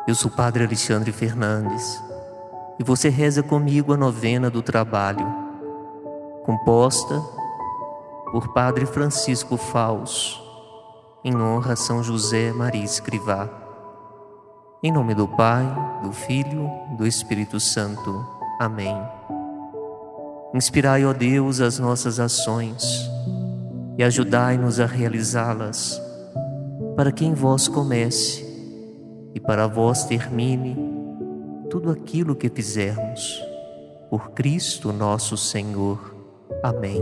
Eu sou o Padre Alexandre Fernandes e você reza comigo a novena do trabalho, composta por Padre Francisco Faus, em honra a São José Maria Escrivá. Em nome do Pai, do Filho, do Espírito Santo. Amém. Inspirai, ó Deus, as nossas ações e ajudai-nos a realizá-las, para que em vós comece e para vós termine tudo aquilo que fizermos. Por Cristo nosso Senhor. Amém.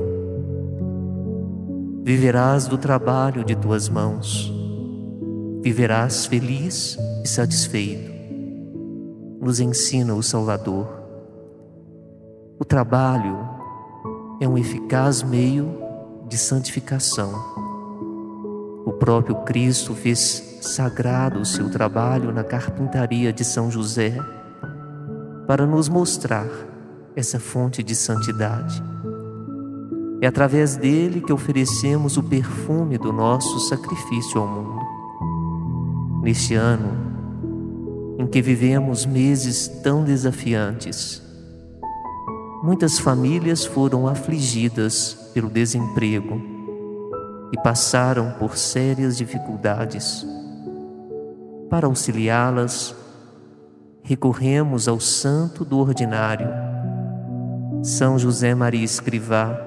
Viverás do trabalho de tuas mãos, viverás feliz e satisfeito, nos ensina o Salvador. O trabalho é um eficaz meio de santificação. O próprio Cristo fez sagrado o seu trabalho na carpintaria de São José para nos mostrar essa fonte de santidade. É através dele que oferecemos o perfume do nosso sacrifício ao mundo. Neste ano em que vivemos meses tão desafiantes, muitas famílias foram afligidas pelo desemprego e passaram por sérias dificuldades. Para auxiliá-las, recorremos ao Santo do Ordinário, São José Maria Escrivá,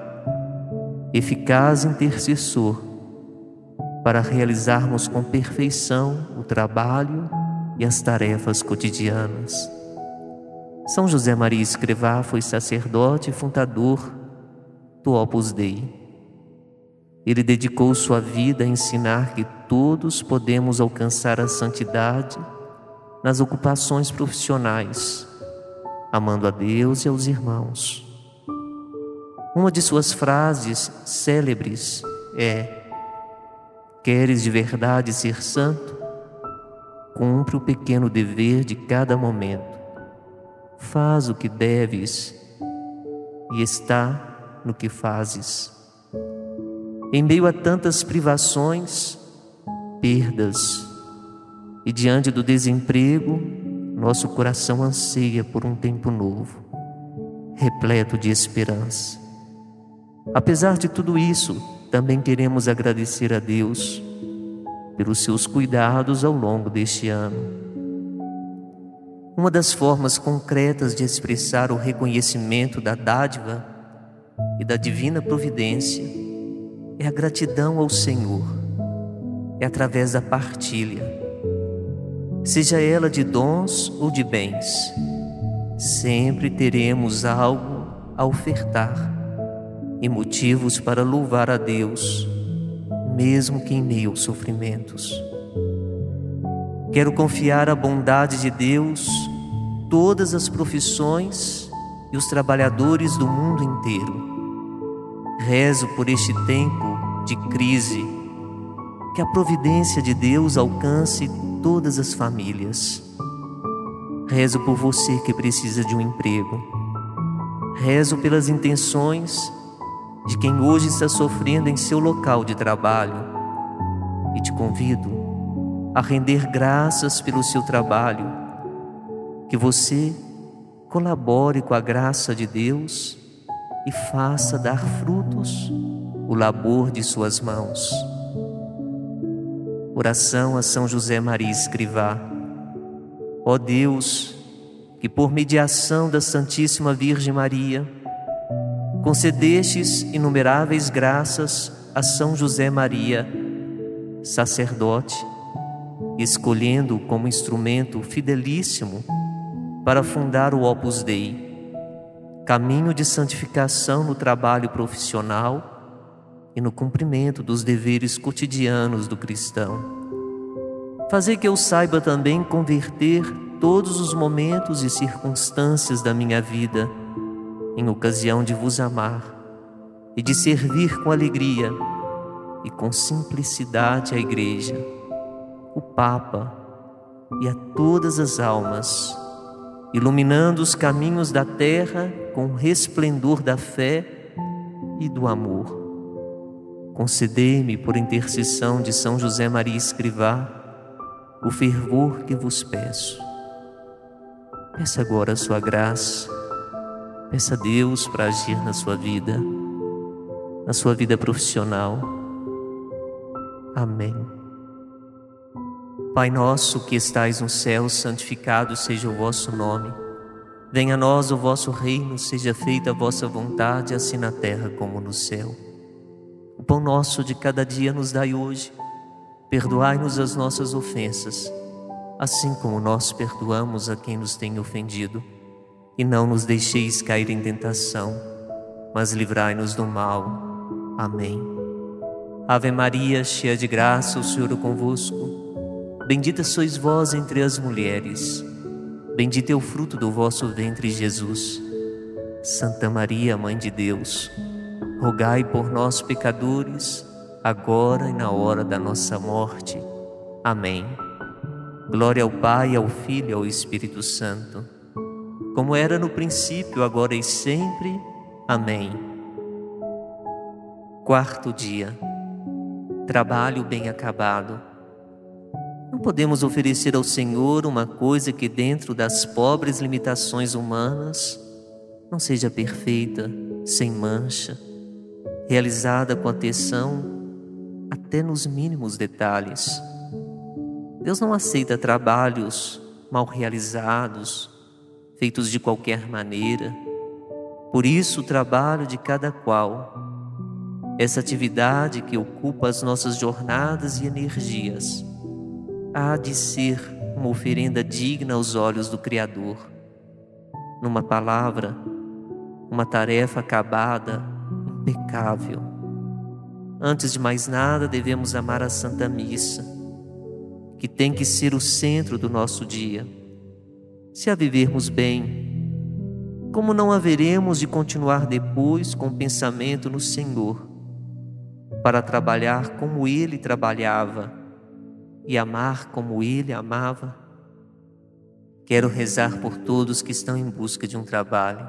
eficaz intercessor, para realizarmos com perfeição o trabalho e as tarefas cotidianas. São José Maria Escrivá foi sacerdote e fundador do Opus Dei. Ele dedicou sua vida a ensinar que todos podemos alcançar a santidade nas ocupações profissionais, amando a Deus e aos irmãos. Uma de suas frases célebres é: queres de verdade ser santo? Cumpre o pequeno dever de cada momento. Faz o que deves e está no que fazes. Em meio a tantas privações, perdas e diante do desemprego, nosso coração anseia por um tempo novo, repleto de esperança. Apesar de tudo isso, também queremos agradecer a Deus pelos seus cuidados ao longo deste ano. Uma das formas concretas de expressar o reconhecimento da dádiva e da divina providência é a gratidão ao Senhor. É através da partilha, seja ela de dons ou de bens. Sempre teremos algo a ofertar e motivos para louvar a Deus, mesmo que em meio aos sofrimentos. Quero confiar à bondade de Deus todas as profissões e os trabalhadores do mundo inteiro. Rezo por este tempo de crise, que a providência de Deus alcance todas as famílias. Rezo por você que precisa de um emprego. Rezo pelas intenções de quem hoje está sofrendo em seu local de trabalho e te convido a render graças pelo seu trabalho, que você colabore com a graça de Deus e faça dar frutos o labor de suas mãos. Oração a São José Maria Escrivá. Ó Deus, que por mediação da Santíssima Virgem Maria concedestes inumeráveis graças a São José Maria, sacerdote, escolhendo-o como instrumento fidelíssimo para fundar o Opus Dei, caminho de santificação no trabalho profissional e no cumprimento dos deveres cotidianos do cristão. Fazer que eu saiba também converter todos os momentos e circunstâncias da minha vida em ocasião de vos amar e de servir com alegria e com simplicidade à Igreja, o Papa e a todas as almas, iluminando os caminhos da terra com o resplendor da fé e do amor. Concedei-me, por intercessão de São José Maria Escrivá, o fervor que vos peço. Peça agora a sua graça. Peça a Deus para agir na sua vida profissional. Amém. Pai nosso que estais no céu, santificado seja o vosso nome. Venha a nós o vosso reino, seja feita a vossa vontade, assim na terra como no céu. O pão nosso de cada dia nos dai hoje. Perdoai-nos as nossas ofensas, assim como nós perdoamos a quem nos tem ofendido. E não nos deixeis cair em tentação, mas livrai-nos do mal. Amém. Ave Maria, cheia de graça, o Senhor é convosco. Bendita sois vós entre as mulheres. Bendito é o fruto do vosso ventre, Jesus. Santa Maria, Mãe de Deus, rogai por nós, pecadores, agora e na hora da nossa morte. Amém. Glória ao Pai, ao Filho e ao Espírito Santo, como era no princípio, agora e sempre. Amém. Quarto dia. Trabalho bem acabado. Não podemos oferecer ao Senhor uma coisa que, dentro das pobres limitações humanas, não seja perfeita, sem mancha, realizada com atenção até nos mínimos detalhes. Deus não aceita trabalhos mal realizados, feitos de qualquer maneira. Por isso, o trabalho de cada qual, essa atividade que ocupa as nossas jornadas e energias, há de ser uma oferenda digna aos olhos do Criador. Numa palavra, uma tarefa acabada, impecável. Antes de mais nada, devemos amar a Santa Missa, que tem que ser o centro do nosso dia. Se a vivermos bem, como não haveremos de continuar depois com o pensamento no Senhor, para trabalhar como Ele trabalhava e amar como Ele amava? Quero rezar por todos que estão em busca de um trabalho.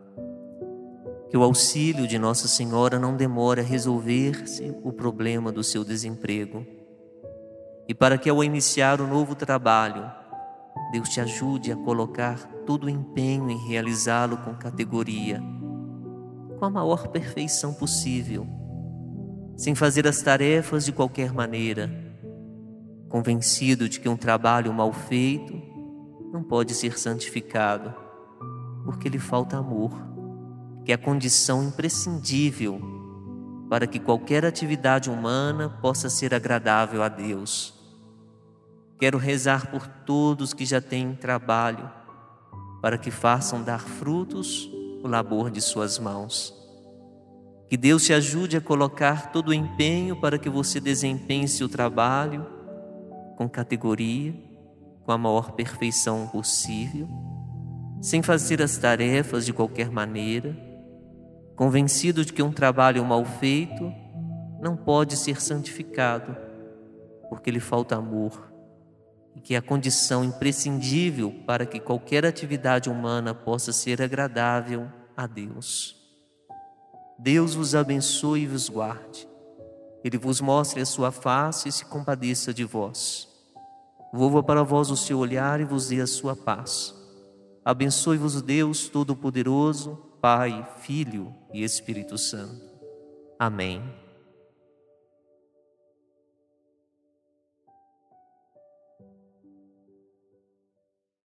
Que o auxílio de Nossa Senhora não demore a resolver-se o problema do seu desemprego. E para que ao iniciar o novo trabalho, Deus te ajude a colocar todo o empenho em realizá-lo com categoria, com a maior perfeição possível, sem fazer as tarefas de qualquer maneira, convencido de que um trabalho mal feito não pode ser santificado, porque lhe falta amor, que é a condição imprescindível para que qualquer atividade humana possa ser agradável a Deus. Quero rezar por todos que já têm trabalho, para que façam dar frutos o labor de suas mãos. Que Deus te ajude a colocar todo o empenho para que você desempenhe seu trabalho com categoria, com a maior perfeição possível, sem fazer as tarefas de qualquer maneira, convencido de que um trabalho mal feito não pode ser santificado, porque lhe falta amor, e que é a condição imprescindível para que qualquer atividade humana possa ser agradável a Deus. Deus vos abençoe e vos guarde. Ele vos mostre a sua face e se compadeça de vós. Volva para vós o seu olhar e vos dê a sua paz. Abençoe-vos o Deus Todo-Poderoso, Pai, Filho e Espírito Santo. Amém.